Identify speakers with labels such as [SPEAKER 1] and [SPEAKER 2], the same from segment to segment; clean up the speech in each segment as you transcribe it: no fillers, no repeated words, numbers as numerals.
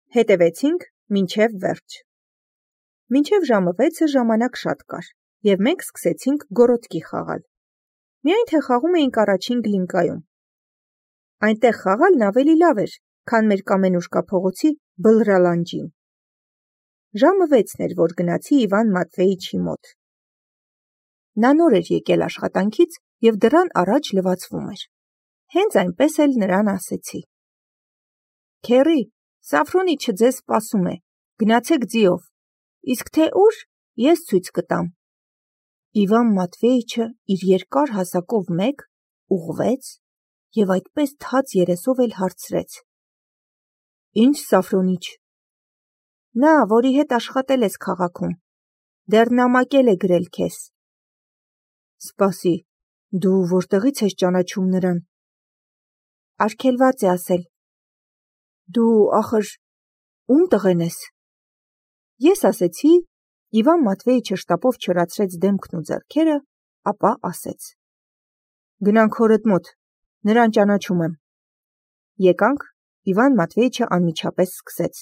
[SPEAKER 1] Հետևեցինք մինչև վերջ։ Մինչև ժամը 6-ը ժամանակ շատ կար, և մենք սկսեցինք գորոտկի խաղալ։ Միայն թե խաղում էինք առաջին գլինկայում։ Այնտեղ խաղալն ավելի լավ էր, քան մեր Կամենուշկա փողոցի բլրալանջին։ Ժամը 6-ն էր, որ գնացի Իվան Մատվեիչի մոտ։ Նա նոր էր եկել աշխատանքից և դռան առաջ լվացվում էր։ Հենց այնպես էլ նրան ասեցի. «Քեռի, Սաֆրոնիչը ձեզ սպասում է, գնացեք ձիով, իսկ թե ուր, ես ցույց կտամ»։ Իվան Մատվեիչը իր երկար հասակով մեկ ուղղվեց և այդպես թաց երեսով էլ հարցրեց. «Ինչ Սաֆրոնիչ»։ «Նա, որի հետ աշխատել ես քաղաքում, դեռ նամակել է գրել քեզ»։ «Սպասի, դու որտեղից ես ճանաչում նրան»։ «Արգելված է ասել»։ «Դու, ախր, ում տղեն ես»։ Ես ասեցի, Իվան Մատվեիչը շտապով չորացրեց դեմքն ու ձեռքերը, ապա ասեց. «Գնանք հորդ մոտ, նրան ճանաչում եմ»։ Եկանք, Իվան Մատվեիչը անմիջապես սկսեց.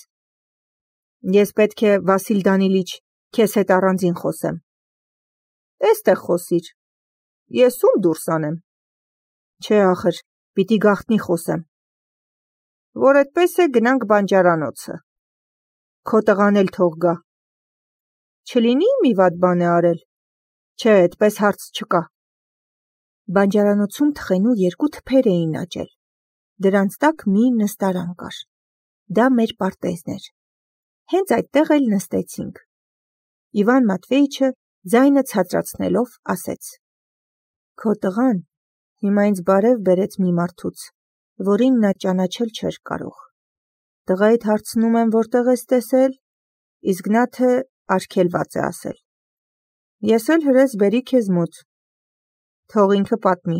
[SPEAKER 1] «Ես պետք է, Վասիլ Դանիլիչ, քեզ հետ առանձին խոսեմ»։ «Էստեղ խոսիր, ես ում դուրս անեմ»։ «Չէ, ախր, պիտի գաղտնի խոսեմ»։ «Որ էդպես է, գնանք բանջարանոցը»։ «Քո տղան էլ թող գա»։ «Չլինի մի վատ բան է արել»։ «Չէ, էդպես հարց չկա»։ Բանջարանոցում թխենու 2 թփեր էին աճել։ Դրանց տակ մի նստարան կար։ Դա մեր պարտեզն էր։ Հենց այդտեղ էլ նստեցինք։ Իվան Մատվեիչը ձայնը ցածրացնելով ասեց. «Քո տղան հիմա ինձ բարև բերեց մի մարդուց, որին նա ճանաչել չէր կարող։ Տղայիդ հարցնում եմ որտեղ ես տեսել, իսկ նա թե արգելված է ասել։ Ես էլ հրես բերի քեզ մոտ։ Թող ինքը պատմի»։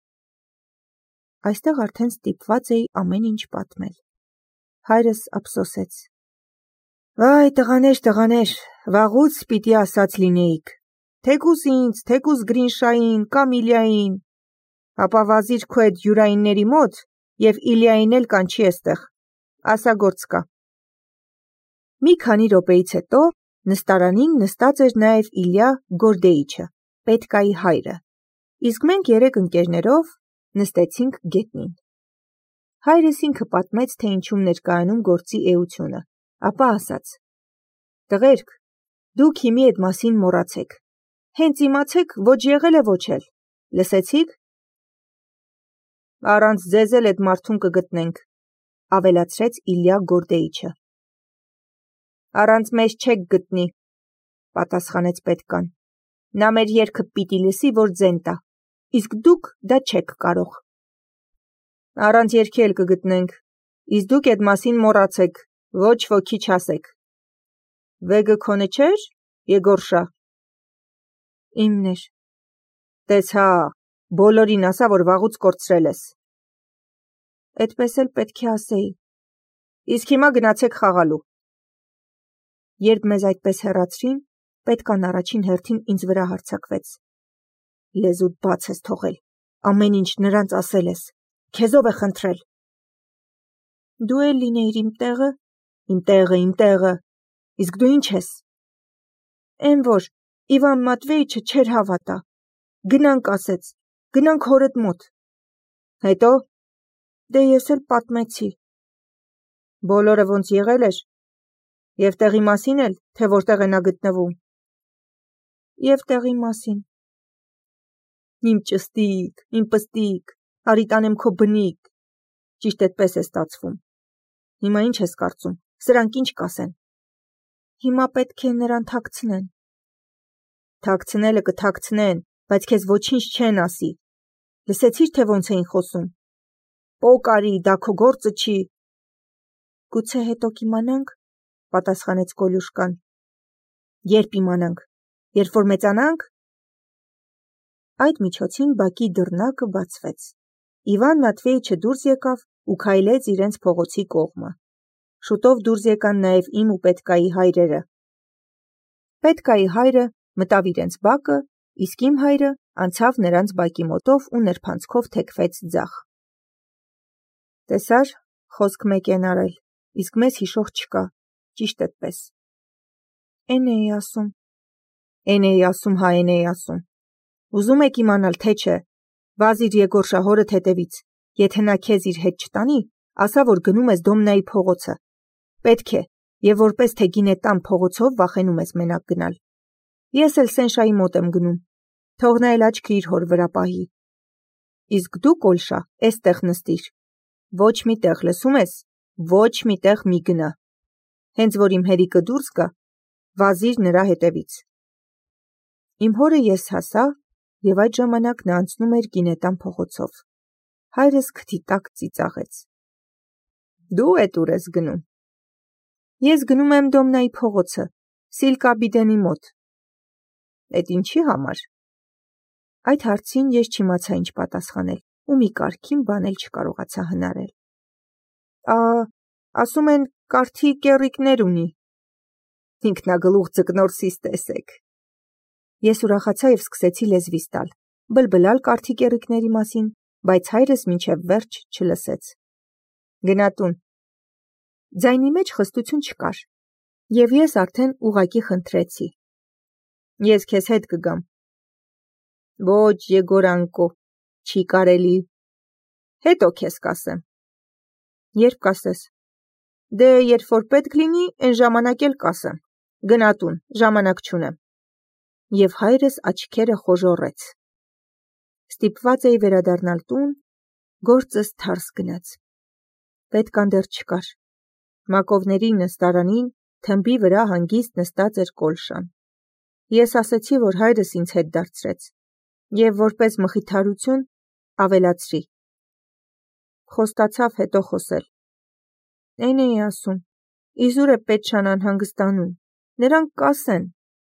[SPEAKER 1] Այստեղ արդեն ստիպված էի ամեն ինչ պատմել։ Հայրս ափսոսեց. «Վայ, տղաներ, վաղուց պիտի ասած լինեիք, թեկուզ ինձ, թեկուզ Գրինշային կամ Իլյային, ապա վազիր քո էդ յուրայինների մոտ և Իլյային էլ կանչի էստեղ, ասա գործ կա»։ Մի քանի րոպեից հետո նստարանին նստած էր նաև Իլյա Գորդեիչը, Պետկայի հայրը, իսկ մենք 3 ընկերներով նստեցինք գետնին։ Հայրս ինքը պատմեց, թե ինչում ներկայանում գործի էությունը, ապա ասաց. «Տղերք, դուք հիմի էդ մասին մոռացեք, հենց իմացեք, ոչ եղել է, ոչ էլ, լսեցի՞ք»։ «Առանց ձեզ էլ էդ մարդուն կգտնենք», ավելացրեց Իլյա Գորդեիչը։ «Առանց մեզ չեք գտնի», պատասխանեց Պետկան։ «Նա մեր երգը պիտի լսի, որ ձեն տա, իսկ դուք դա չեք կարող»։ «Առանց երգի էլ կգտնենք, իսկ դուք էդ մասին մոռացեք, ոչ ոքի չասեք։ Վեգը քոնը չէր, Եգորշա»։ «Իմն էր»։ «Տես հա, բոլորին ասա, որ վաղուց կորցրել ես»։ «Էդպես էլ պետք է ասեի»։ «Իսկ հիմա գնացեք խաղալու»։ Երբ մեզ այդպես հեռացրին, Պետկան առաջին հերթին ինձ վրա հարձակվեց. «Լեզուդ բաց ես թողել, ամեն ինչ նրանց ասել ես, քեզով է խնդրել»։ «Դու էլ լինեիր իմ տեղը»։ Իմ տեղը, իսկ դու ինչ ես»։ «Էն որ, Իվան Մատվեիչը չէր հավատա, գնանք ասեց, գնանք հորդ մոտ»։ «Հետո»։ «Դե ես էլ պատմեցի»։ «Բոլորը ոնց եղել էր, և տեղի մասին էլ, թե որտեղ է նա գտնվում»։ «Եվ տեղի մասին»։ «Իմ ճստիկ, իմ պստիկ, արի տանեմ քո բնիկ»։ Ճիշտ էդպես է ստացվում։ Հիմա ինչ ես կարծում, սրանք ինչ կասեն։ Հիմա պետք է նրան թաքցնեն։ Թաքցնելը կթաքցնեն, բայց քեզ ոչինչ չեն ասի։ Լսեցի՞ր, թե ոնց էին խոսում։ Պոկարի, դա քո գործը չի։ Գուցե հետո կիմանանք, պատասխանեց Կոլյուշկան։ Երբ իմանանք, երբ որ մեծանանք։ Այդ միջոցին բակի դռնակը բացվեց։ Իվան Մատվեիչը դուրս եկավ ու քայլեց իրենց փողոցի կողմը։ Շուտով դուրս եկան նաև իմ ու Պետկայի հայրերը։ Պետկայի հայրը մտավ իրենց բակը, իսկ իմ հայրը անցավ նրանց բակի մոտով ու նրբանցքով թեքվեց ձախ։ Տեսար, խոսք մեկ են արել, իսկ մեզ հիշող չկա, ճիշտ էդպես։ Էն էի ասում։ Էն էի ասում, հա էն էի ասում։ Ուզում եք իմանալ, թե չէ, վազիր Եգոր հորդ հետևից, եթե նա քեզ իր հետ չտանի, ասա, որ գնում ես Դոմնայի փողոցը։ Պետք է, եւ որպես թե գինետան փողոցով վախենում ես մենակ գնալ։ Ես էլ Սենշայի մոտ եմ գնում, թող նա էլ աչքը իր հոր վրա պահի։ Իսկ դու, Կոլշա, էստեղ նստիր։ Ոչ մի տեղ, լսում ես, ոչ մի տեղ մի գնա։ Հենց որ իմ հերիկը դուրս գա, վազիր նրա հետևից։ Իմ հորը ես հասա, եւ այդ ժամանակ նա անցնում էր գինետան փողոցով։ Հայրս քթի տակ ծիծաղեց։ Դու էդ ուր ես գնում։ Ես գնում եմ Դոմնայի փողոցը, Սիլկա Բիդենի մոտ։ Էդ ինչի համար։ Այդ հարցին ես չիմացա ինչ պատասխանել ու մի կարգին բան էլ չկարողացա հնարել։ Ասում են կարթի կեռիկներ ունի։ Ինքնագլուխ ձկնորսիս տեսեք։ Ես ուրախացա եւ սկսեցի լեզվիս տալ, բլբլալ կարթի կեռիկների մասին, բայց հայրս մինչև վերջ չլսեց։ Գնա տուն։ Ձայնի մեջ խստություն չկար, եւ ես արդեն ուղակի խնդրեցի։ Ես քեզ հետ կգամ։ Ոչ, Եգորանկո, չի կարելի։ Հետո քեզ կասեմ։ Երբ կասես։ Դե երբ որ պետք լինի, այն ժամանակ էլ կասեմ։ Գնա տուն, ժամանակ չունեմ։ Եվ հայրս աչքերը խոժոռեց։ Ստիպված էի վերադառնալ տուն, գործս թարս գնաց։ Պետքան դեռ չկար։ Մակովների նստարանին թմբի վրա հանգիստ նստած էր Կոլշան։ Ես ասեցի, որ հայրս ինձ հետ դարձրեց, եւ որպես մխիթարություն ավելացրի. Խոստացավ հետո խոսել։ Էն էի ասում, իզուր է Պետշան անհանգստանում, նրանք կասեն։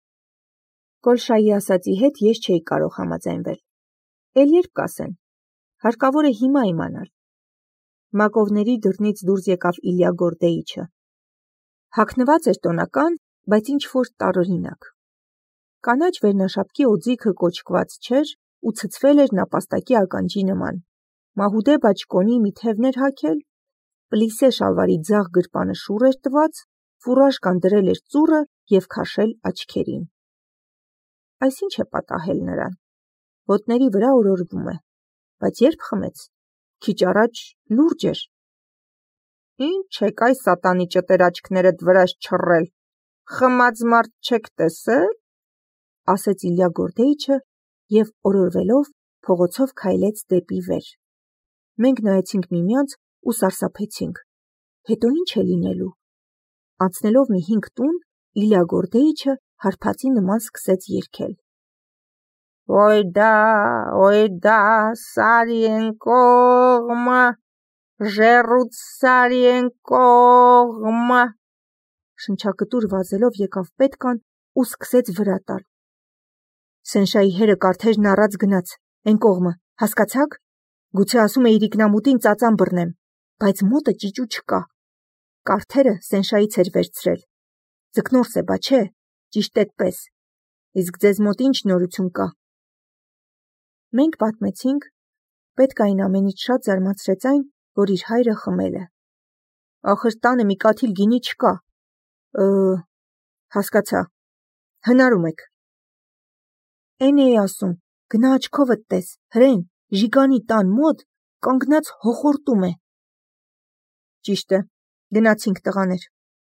[SPEAKER 1] Կոլշայի ասածի հետ ես չէի կարող համաձայնվել։ Էլ երբ կասեն, հարկավոր է հիմա իմանալ։ Մակովների դռնից դուրս եկավ Իլյա Գորդեիչը։ Հագնված էր տոնական, բայց ինչ-որ տարօրինակ։ Կանաչ վերնաշապկի օձիքը կոճկված չէր ու ցցվել էր նապաստակի ականջի նման։ Մահուդե բաճկոնի մի թևներ հագել, պլիսե շալվարի ձախ գրպանը շուռ էր տված, ֆուրաժկան դրել էր ծուռը եւ քաշել աչքերին։ Այսինչ է պատահել նրան։ Ոտների վրա օրորվում է, բայց երբ խմեց, քիչ առաջ լուրջ էր։ Ինչ եք այս սատանի ճտեր աչքներդ վրաս չռել, խմած մարդ չեք տեսել, ասեց Իլյա Գորդեիչը եւ օրորվելով փողոցով քայլեց դեպի վեր։ Մենք նայեցինք միմյանց ու սարսափեցինք։ Հետո ինչ է լինելու։ Անցնելով մի 5 տուն, Իլյա Գորդեիչը հարբածի նման սկսեց երգել։ Ոյ դա, սարի են կողմը, ժեռուց սարի են կողմը։ Շնչակտուր վազելով եկավ պետքան ու սկսեց վրա տալ։ Սենշայի հերը կարթեժն առած գնաց, են կողմը, հասկացաք։ Գուցե ասում է իր ինքնամուտին ծածան բռնեմ, բայց մոտը ճիճու չկա։ Կարթերը Սենշայից էր վերցրել։ Ձկնորս է, բա չէ, ճիշտ էդպես։ Իսկ ձեզ մոտ ինչ նորություն կա։ Մենք պատմեցինք, պետք այն ամենից շատ զարմացրեց այն, որ իր հայրը խմել է։ Ախր տանը մի կաթիլ գինի չկա։ Հասկացա։ Հնարում եք։ Էն էի ասում, գնա աչքովդ տես, հրեն, Ժիգանի տան մոտ կանգնած հոխորտում է։ Ճիշտ է, գնացինք տղաներ։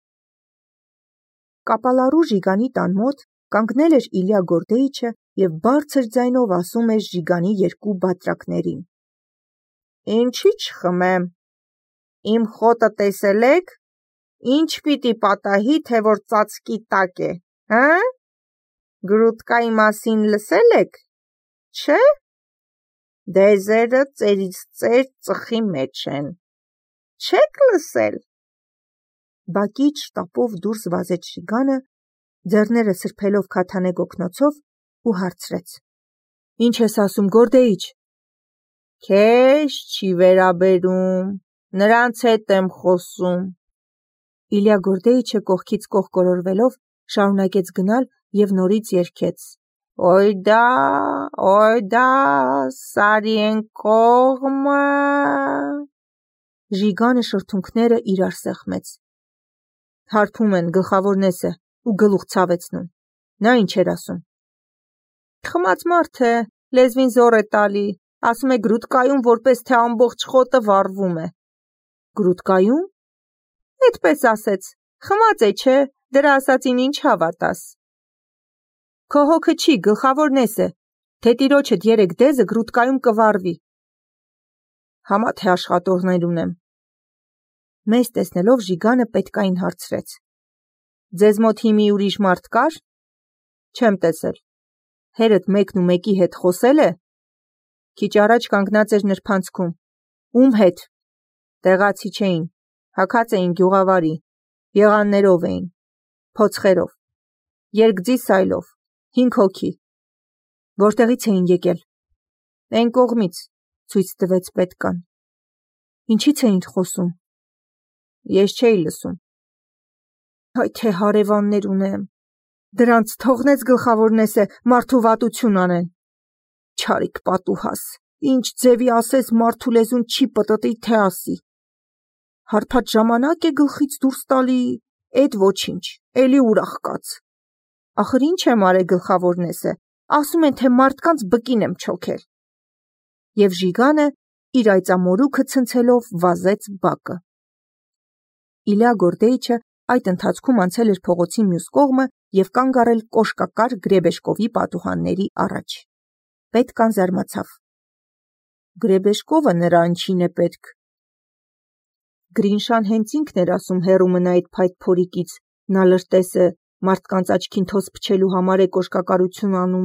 [SPEAKER 1] Կապալառու Ժիգանի տան մոտ կանգնել էր Իլյա Գորդեիչը եւ բարձր ձայնով ասում էր Ժիգանի 2 բատրակներին. Ինչի՞ չխմեմ։ Իմ խոտը տեսել եք։ Ինչ պիտի պատահի, թե որ ծածկի տակ է, հա։ Գրուտկայի մասին լսել եք, չէ։ Դեզերը ծերից ծեր ծխի մեջ են։ Չեք լսել։ Բակից շտապով դուրս վազեց Ժիգանը, ձեռները սրբելով քաթանե գոգնոցով ու հարցրեց. Ինչ ես ասում, Գորդեիչ։ Քեզ չի վերաբերում, նրանց հետ եմ խոսում։ Իլյա Գորդեիչը կողքից կողք կորորվելով շարունակեց գնալ եւ նորից երգեց. Ոյ դա, սարի են կողմը։ Ժիգանը շրթունքները իրար սեղմեց։ Հարբում են, գլխավորնես է, ու գլուխ ցավեցնում։ Նա ինչ էր ասում։ Խմած մարդ է, լեզվին զոր է տալի, ասում է գրուտկայում, որպես թե ամբողջ խոտը վառվում է։ Գրուտկայում։ Այդպես ասեց, խմած է, չէ, դրա ասածին ինչ հավատաս։ Քո հոգը չի, գլխավորնես է, թե տիրոջդ երեք դեզը գրուտկայում կվառվի։ Համա թե աշխատողներ ունեմ։ Մեզ տեսնելով Ժիգանը պետքային հարցրեց. Ձեզ մոտ հիմի ուրիշ մարդ կար։ Չեմ տեսել։ Հերդ մեկն ու մեկի հետ խոսել է։ Քիչ առաջ կանգնած էր նրբանցքում։ Ում հետ։ Տեղացի չէին, հագած էին գյուղավարի, եղաններով էին, փոცხերով, երկձի սայլով, 5 հոգի։ Որտեղից էին եկել։ Այն կողմից, ցույց տվեց պետկան։ Ինչից էին խոսում։ Ես չէի լսում։ Հայ թե հարևաններ ունեմ։ Դրանց թողնեց գլխավորնես է մարդու վատություն անեն։ Չարիք պատուհաս, ինչ ձևի ասես մարդու լեզուն չի պտտի թե ասի։ Հարբած ժամանակ է գլխից դուրս տալի, էդ ոչինչ, էլի ուրախ կաց։ Ախր ինչ եմ արել գլխավորնես է, ասում են թե մարդկանց բկին եմ չոքել։ Եվ Ժիգանը իր այծամորուքը ցնցելով վազեց բակը։ Իլյա Գորդեիչը այդ ընթացքում անցել էր փողոցի մյուս կողմը և կանգ առել կոշկակար Գրեբեշկովի պատուհանների առաջ։ Պետկան զարմացավ։ Գրեբեշկովը նրան է պետք։ Գրինշան հենց ինքն էր ասում հեռու մնա այդ փայտ փորիկից, նա լրտես է, մարդկանց աչքին թոս փչելու համար է կոշկակարություն անում։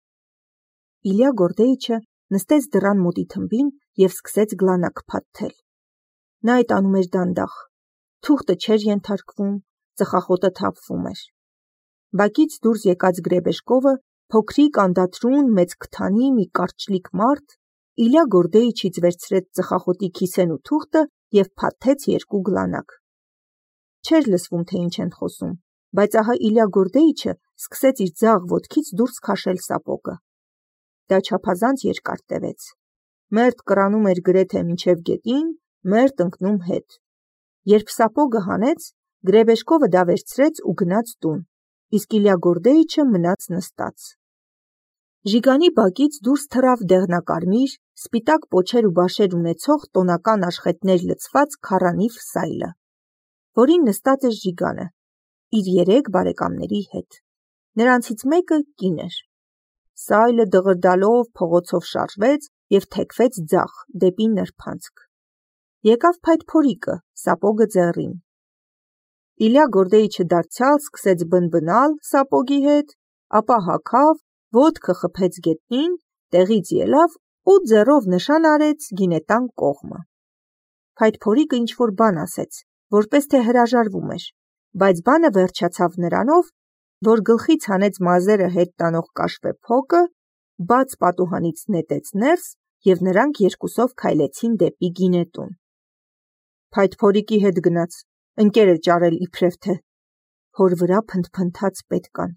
[SPEAKER 1] Իլյա Գորդեիչը նստեց դռան մոտի թմբին և սկսեց գլանակ փաթթել։ Նա այդ անում էր դանդաղ։ Թուղթը չէր ենթարկվում, ծխախոտը թափվում էր։ Բակից դուրս եկած Գրեբեշկովը, փոքրիկ անդադրուն մեծ քթանի մի կարճլիկ մարդ, Իլյա Գորդեիչից վերցրեց ծխախոտի քիսեն ու թուղթը և փաթթեց 2 գլանակ։ Չէր լսվում, թե ինչ են խոսում, բայց ահա Իլյա Գորդեիչը սկսեց իր ձաղ ոտքից դուրս քաշել սապոգը։ Դա չափազանց երկար տևեց։ Մերթ կռանում էր գրեթե մինչև գետին, մերթ ընկնում հետ։ Երբ սապոգը հանեց, Գրեբեշկովը դա վերցրեց ու գնաց տուն, իսկ Իլյա Գորդեիչը մնաց նստած։ Ժիգանի բակից դուրս թռավ դեղնակարմիր, սպիտակ պոչեր ու բաշեր ունեցող տոնական աշխատներ լցված քառանիվ սայլը, որին նստած էր Ժիգանը, իր 3 բարեկամների հետ։ Նրանցից մեկը կին էր։ Սայլը դղրդալով փողոցով շարժվեց և թեքվեց ձախ դեպի նրբանցք։ Եկավ փայտ փորիկը, սապոգը ձեռին։ Իլյա Գորդեիչը դարձյալ սկսեց բնբնալ սապոգի հետ, ապա հագավ, ոտքը խփեց գետնին, տեղից ելավ ու ձեռով նշան արեց գինետան կողմը։ Փայտ փորիկը ինչ-որ բան ասեց, որպես թե հրաժարվում էր, բայց բանը վերջացավ նրանով, որ գլխից հանեց մազերը հետ տանող կաշվե փոկը, բաց պատուհանից նետեց ներս և նրանք երկուսով քայլեցին դեպի գինետուն։ Փայտ փորիկի հետ գնաց, ընկեր է ճարել իբրև թե, հոր վրա փնթփնթաց պետկան։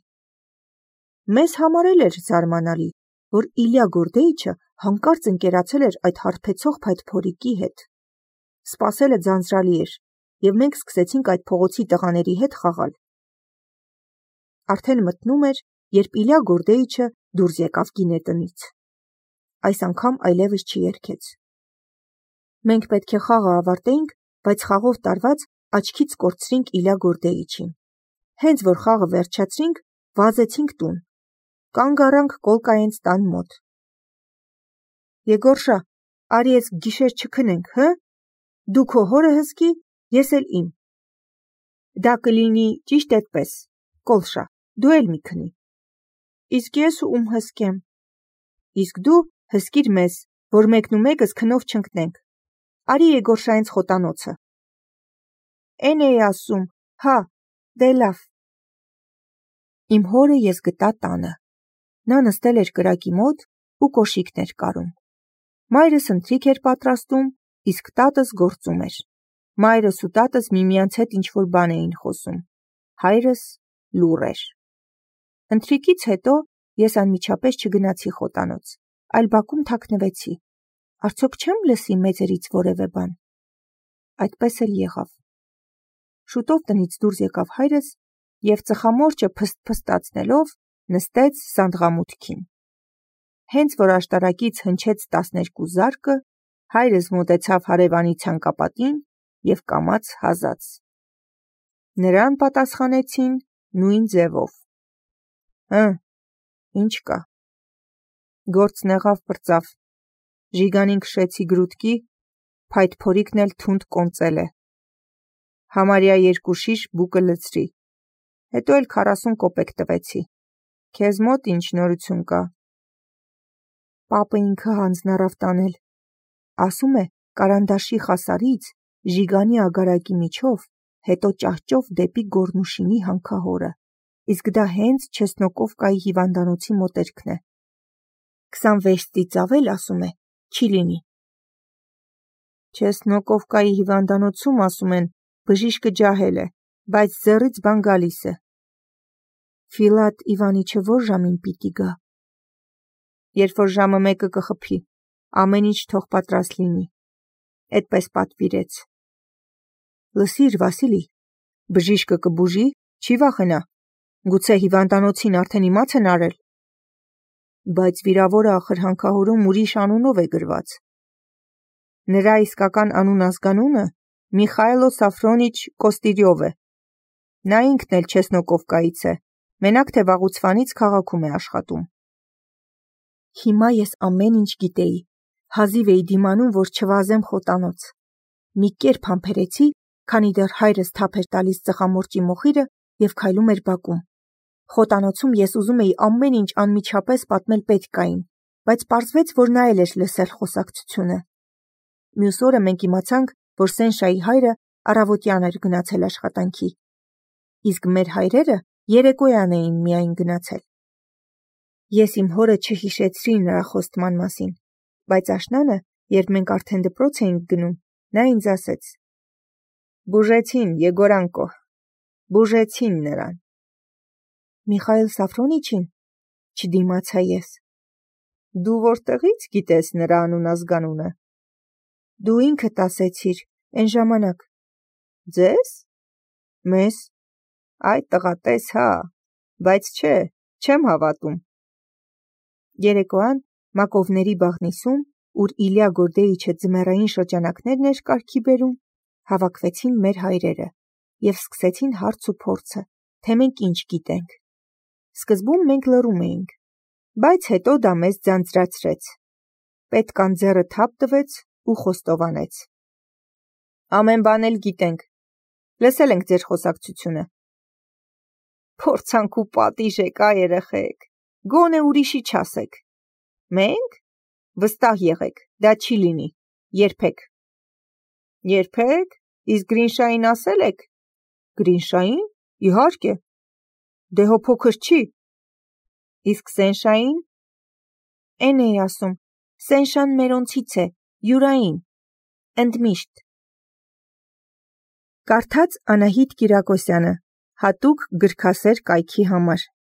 [SPEAKER 1] Մեզ համար էլ էր զարմանալի, որ Իլյա Գորդեիչը հանկարծ ընկերացել էր այդ հարբեցող փայտ փորիկի հետ։ Սպասելը ձանձրալի էր, և մենք սկսեցինք այդ փողոցի տղաների հետ խաղալ։ Արդեն մտնում էր, երբ Իլյա Գորդեիչը դուրս եկավ գինետնից։ Այս անգամ այլևս չերգեց։ Մենք պետք է խաղը ավարտեինք, բայց խաղով տարված աչքից կորցրինք Իլյա Գորդեիչին։ Հենց որ խաղը վերջացրինք, վազեցինք տուն։ Կանգ առանք Կոլկայենց տան մոտ։ Եգորշա, արի ես գիշեր չքնենք, հը։ Դու քո հորը հսկի, ես էլ իմ։ Դա կլինի ճիշտ այդպես, Կոլշա, դու էլ մի քնի։ Իսկ ես ում հսկեմ։ Իսկ դու հսկիր մեզ, որ մեկն ու մեկս քնով չընկնենք։ Արի Եգորշայենց խոտանոցը։ Էն էի ասում, հա, դե լավ։ Իմ հորը ես գտա տանը։ Նա նստել էր կրակի մոտ ու կոշիկներ կարում։ Մայրս ընթրիք էր պատրաստում, իսկ տատս գործում էր։ Մայրս ու տատս միմյանց հետ ինչ-որ բան էին խոսում։ Հայրս լուռ էր։ Ընթրիքից հետո ես անմիջապես չգնացի խոտանոց, այլ բակում թաքնվեցի։ Արդյոք չեմ լսի մեծերից որևէ բան։ այդպես էլ եղավ։ Շուտով տնից դուրս եկավ հայրս և ծխամորճը փսթփստացնելով նստեց սանդղամուտքին։ Հենց որ աշտարակից հնչեց 12 զարկը, հայրս մոտեցավ հարևանի ցանկապատին և կամաց հազաց։ Նրան պատասխանեցին նույն ձևով. ինչ կա։ Գործն եղավ պրծավ, Ժիգանին քշեցի գրուտկի, փայտ փորիկն էլ թունդ կոնծել է։ Համարյա 2 շիշ բուկը լցրի, հետո էլ 40 կոպեկ տվեցի։ Քեզ մոտ ինչ նորություն կա։ Պապը ինքը հանձնարավ տանել, ասում է Կարանդաշի խասարից Ժիգանի ագարակի միջով, հետո ճահճով դեպի Գորնուշինի հանքահորը, իսկ դա հենց Չեսնոկովկայի հիվանդանոցի մոտերքն է։ 26 ծիծաղել, ասում է, չի լինի։ Չեսնոկովկայի հիվանդանոցում, ասում են, բժիշկը ջահել է, բայց ձեռից բան գալիս է։ Ֆիլատ Իվանիչը որ ժամին պիտի գա։ Երբ որ ժամը 1-ը կխփի, ամեն ինչ թող պատրաստ լինի։ Էդպես պատվիրեց։ Լսիր, Վասիլի, բժիշկը կբուժի, չի վախենա։ Գուցե հիվանդանոցին արդեն իմաց են արել։ Բայց վիրավորը ախր հանքահորում ուրիշ անունով է գրված։ Նրա իսկական անուն-ազգանունը Միխայլո Սաֆրոնիչ Կոստիրյով է։ Նա ինքն էլ Չեսնոկովկայից է, մենակ թե վաղուց քաղաքում է աշխատում։ Հիմա ես ամեն ինչ գիտեի, հազիվ էի դիմանում, որ չվազեմ խոտանոց։ Մի կերպ համբերեցի, քանի դեռ հայրս թափ էր տալիս ծխամորճի մոխիրը և քայլում էր բակում։ Խոտանոցում ես ուզում էի ամեն ինչ անմիջապես պատմել պետկային, բայց պարզվեց, որ նա էլ էր լսել խոսակցությունը։ Մյուս օրը մենք իմացանք, որ Սենշայի հայրը առավոտյան էր գնացել աշխատանքի, իսկ մեր հայրերը երեկոյան էին միայն գնացել։ Ես իմ հորը չհիշեցրի նրա խոստման մասին, բայց աշնանը, երբ մենք արդեն դպրոց էինք գնում, նա ինձ ասեց. Բուժեցին, Եգորանկո, բուժեցին նրան։ Միխայել Սաֆրոնիչին, չդիմացա ես։ Դու որտեղից գիտես նրա անուն-ազգանունը։ Դու ինքդ ասեցիր, այն ժամանակ։ Ձեզ։ Մեզ։ Այդ տղա տես հա, բայց չէ, չեմ հավատում։ Երեկոյան Մակովների բաղնիսում, ուր Իլյա Գորդեիչը ձմեռային շրջանակներն էր կարգի բերում, հավաքվեցին մեր հայրերը և սկսեցին հարց ու փորձը, թե մենք ինչ գիտենք։ Սկզբում մենք լռում էինք, բայց հետո դա մեզ ձանձրացրեց։ Պետկան ձեռը թափ տվեց ու խոստովանեց. Ամեն բան էլ գիտենք, լսել ենք ձեր խոսակցությունը։ Փորձանք ու պատիժ եք, երեխեք, գոնե ուրիշի չասեք։ Մենք։ Վստահ եղեք, դա չի լինի, երբեք։ Երբեք, իսկ Գրինշային ասել եք։ Գրինշային, իհարկե։ Դե հո փոքր չի։ Իսկ Սենշային։ Էն էի ասում, Սենշան մերոնցից է, յուրային, ընդմիշտ։ Կարդաց Անահիտ Կիրակոսյանը, հատուկ գրքասեր կայքի համար։